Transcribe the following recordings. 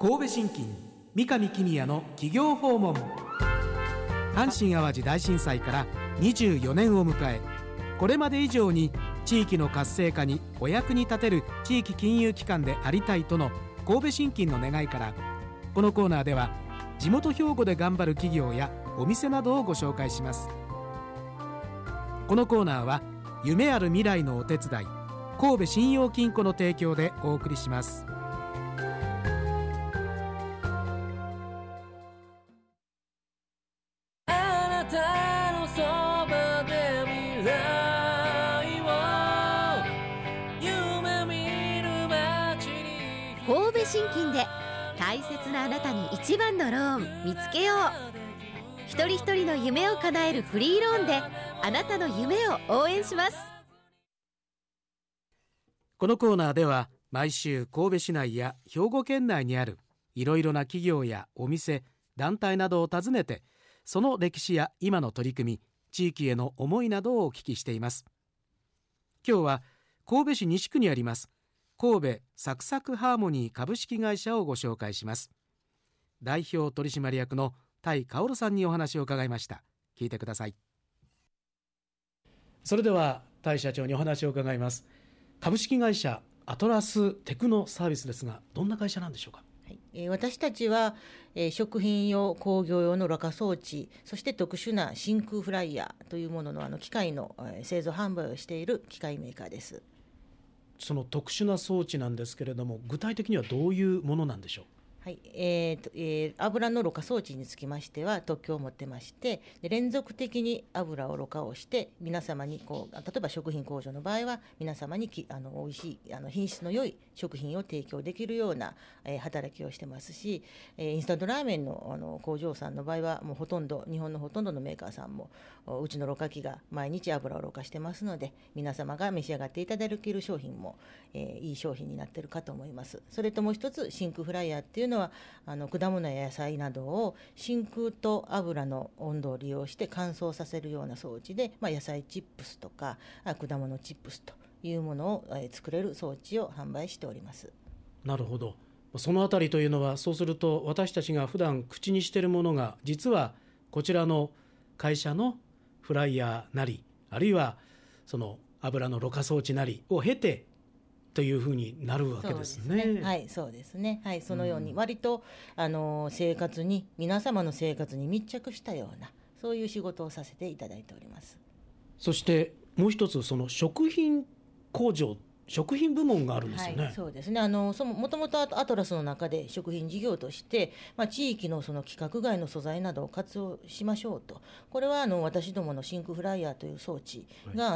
神戸信金三上公也の企業訪問。阪神淡路大震災から24年を迎え、これまで以上に地域の活性化にお役に立てる地域金融機関でありたいとの神戸信金の願いから、このコーナーでは地元兵庫で頑張る企業やお店などをご紹介します。このコーナーは夢ある未来のお手伝い、神戸信用金庫の提供でお送りします。 あなたのそばで未来を夢見る街に。 神戸信金で大切なあなたに一番のローン見つけよう。一人一人の夢を叶えるフリーローンであなたの夢を応援します。 このコーナーでは毎週神戸市内や兵庫県内にあるいろいろな企業やお店、団体などを訪ねて、その歴史や今の取り組み、地域への思いなどをお聞きしています。今日は神戸市西区にあります神戸サクサクハーモニー株式会社をご紹介します。代表取締役の田井薫さんにお話を伺いました。聞いてください。それでは田井社長にお話を伺います。株式会社アトラステクノサービスですが、どんな会社なんでしょうか。 私たちは、食品用工業用のろ過装置、そして特殊な真空フライヤーというものの、機械の、製造販売をしている機械メーカーです。 その特殊な装置なんですけれども、具体的にはどういうものなんでしょう。 はい、油のろ過装置につきましては特許を持ってまして、で連続的に油をろ過をして皆様に例えば食品工場の場合は皆様に美味しい品質の良い食品を提供できるような、働きをしてますし、インスタントラーメンの、工場さんの場合はもう日本のほとんどのメーカーさんもうちのろ過機が毎日油をろ過してますので、皆様が召し上がっていただける商品も、いい商品になっているかと思います。それともう一つ、真空フライヤーっていうのは果物や野菜などを真空と油の温度を利用して乾燥させるような装置で、野菜チップスとか果物チップスというものを、作れる装置を販売しております。 なるほど。そのあたりというのは、そうすると私たちが普段口にしているものが実はこちらの会社のフライヤーなり、あるいはその油のろ過装置なりを経てというふうになるわけですね。 はい、そうですね。はい、そのように割と生活に、皆様の生活に密着したような、そういう仕事をさせていただいております。 そしてもう一つ、その食品工場、食品部門があるんですよね。 はい、そうですね。もともとアトラスの中で食品事業として、地域のその規格外の素材などを活用しましょうと。これは私どもの真空フライヤーという装置が、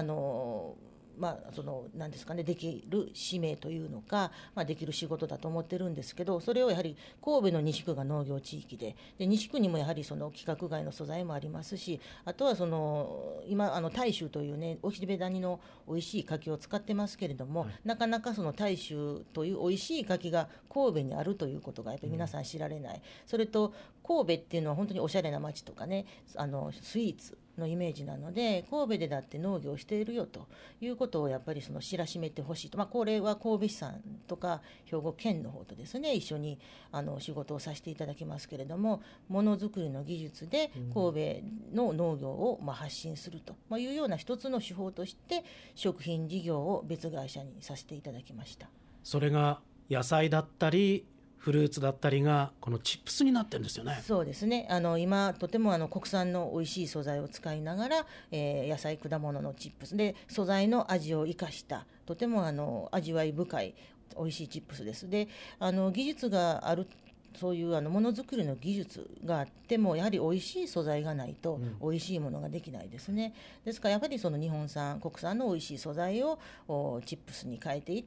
なんですかね、できる使命というのか、できる仕事だと思ってるんですけど、それをやはり神戸の西区が農業地域で、西区にもやはりその規格外の素材もありますし、あとは今大衆というね、おしべ谷の美味しい柿を使ってますけれども、なかなかその大衆という美味しい柿が神戸にあるということがやっぱり皆さん知られない。それと神戸っていうのは本当におしゃれな街とかね、スイーツのイメージなので、神戸でだって農業をしているよということをやっぱり知らしめてほしいと、これは神戸市さんとか兵庫県の方とですね、一緒に仕事をさせていただきますけれども、ものづくりの技術で神戸の農業を発信するというような一つの手法として食品事業を別会社にさせていただきました。 それが野菜だったりフルーツだったりがこのチップスになってるんですよね。 そうですね。今とても国産の美味しい素材を使いながら、野菜果物のチップスで素材の味を生かしたとても味わい深い美味しいチップスです。で技術がある、そういうものづくりの技術があってもやはり美味しい素材がないと美味しいものができないですね。ですからやっぱりその日本産国産の美味しい素材をチップスに変えていって、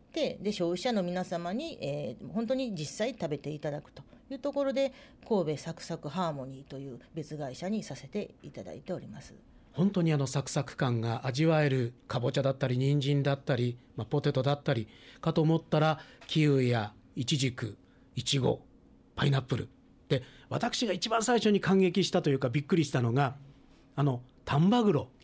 で消費者の皆様に、本当に実際食べていただくというところで、神戸サクサクハーモニーという別会社にさせていただいております。 本当にサクサク感が味わえるかぼちゃだったり人参だったり、ポテトだったりかと思ったら、キウイやイチジク、イチゴ、パイナップルで、私が一番最初に感激したというかびっくりしたのが丹波黒、 はい、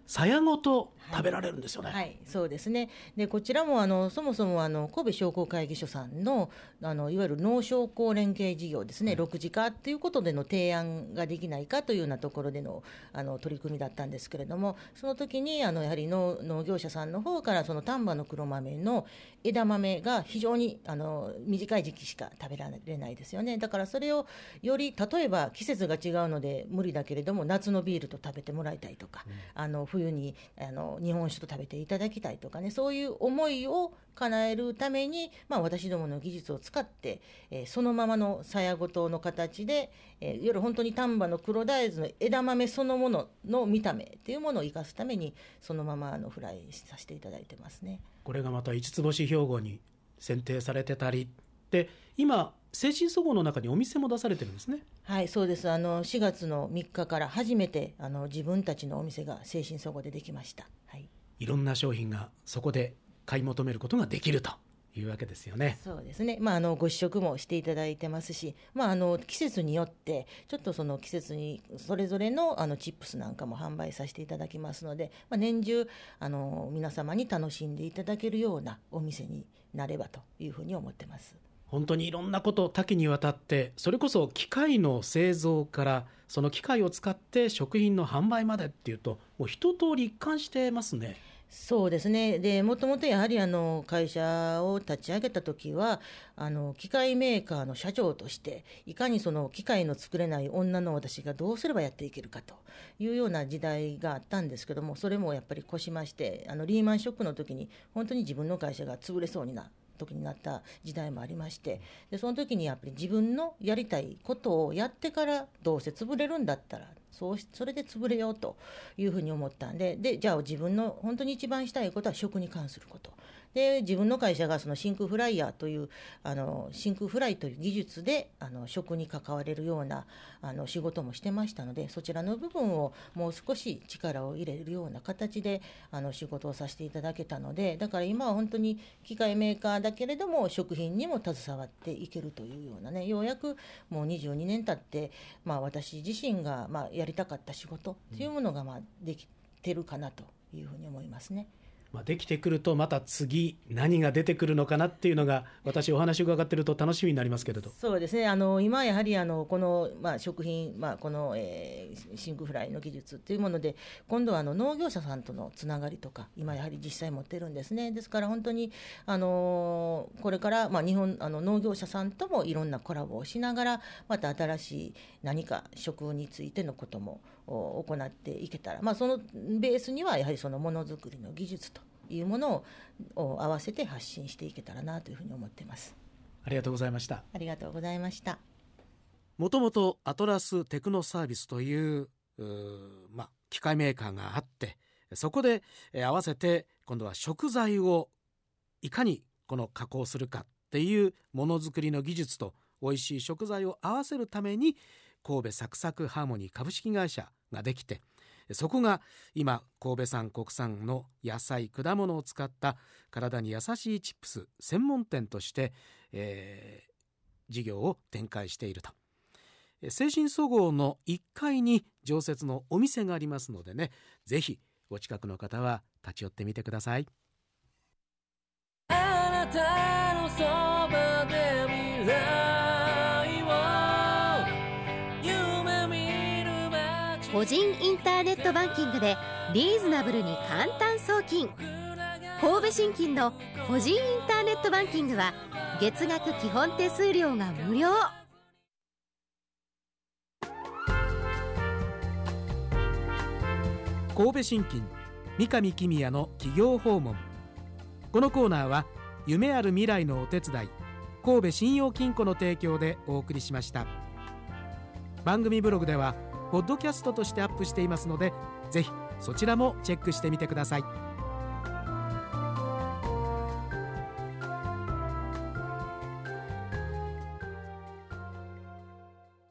鞘ごと食べられるんですよね。 はい、そうですね。でこちらもそもそも神戸商工会議所さんのいわゆる農商工連携事業ですね、6次化ということでの提案ができないかというようなところでの取り組みだったんですけれども、その時にやはり農業者さんの方からその丹波の黒豆の枝豆が非常に短い時期しか食べられないですよね。だからそれをより例えば季節が違うので無理だけれども夏のビールと食べてもらいたいとか、冬に日本酒と食べていただきたいとかね、そういう思いを叶えるために、私どもの技術を使って、そのままの鞘ごとの形で、いわゆる本当に丹波の黒大豆の枝豆そのものの見た目っていうものを生かすためにそのままフライさせていただいてますね。 これがまた5つ星標語に選定されてたりで、今精神総合の中にお店も出されてるんですね。 はい、そうです。4月の3日から初めて自分たちのお店が精神総合でできました。はい、 いろんな商品がそこで買い求めることができるというわけですよね。 そうですね。ご試食もしていただいてますし、季節によってちょっとその季節にそれぞれのチップスなんかも販売させていただきますので、年中皆様に楽しんでいただけるようなお店になればというふうに思ってます。 本当にいろんなこと多岐にわたって、それこそ機械の製造からその機械を使って食品の販売までっていうと、もう一通り一貫してますね。 そうですね。でもともとやはり会社を立ち上げた時は機械メーカーの社長として、いかにその機械の作れない女の私がどうすればやっていけるかというような時代があったんですけども、それもやっぱり越しまして、リーマンショックの時に本当に自分の会社が潰れそうにな時になった時代もありまして、でその時にやっぱり自分のやりたいことをやってからどうせ潰れるんだったらそれで潰れようというふうに思ったんで、じゃあ自分の本当に一番したいことは食に関することで、自分の会社がその真空フライヤーという真空フライという技術で食に関われるような仕事もしてましたので、そちらの部分をもう少し力を入れるような形で仕事をさせていただけたので、だから今は本当に機械メーカーだけれども食品にも携わっていけるというようなね、ようやくもう22年経って、私自身がやりたかった仕事というものができてるかなというふうに思いますね。 できてくるとまた次何が出てくるのかなっていうのが、私お話伺ってると楽しみになりますけれど。 そうですね。今やはりこの、食品、この、真空フライの技術というもので、今度は農業者さんとのつながりとか今やはり実際持ってるんですね。ですから本当にこれから、日本農業者さんともいろんなコラボをしながら、また新しい何か食についてのことも行っていけたら、そのベースにはやはりそのものづくりの技術というものを合わせて発信していけたらなというふうに思っています。 ありがとうございました。 ありがとうございました。 もともとアトラステクノサービスという機械メーカーがあって、そこで合わせて今度は食材をいかにこの加工するかっていうものづくりの技術と美味しい食材を合わせるために神戸サクサクハーモニー株式会社ができて、そこが今神戸産国産の野菜果物を使った体に優しいチップス専門店として、事業を展開していると。精神総合の1階に常設のお店がありますのでね、ぜひお近くの方は立ち寄ってみてください。 あなたのそばで未来を夢見る街、 個人インターネットバンキングでリーズナブルに簡単送金。神戸信金の個人インターネットバンキングは月額基本手数料が無料。 神戸信金三上公也の企業訪問。このコーナーは夢ある未来のお手伝い神戸信用金庫の提供でお送りしました。番組ブログではポッドキャストとしてアップしていますので、ぜひそちらもチェックしてみてください。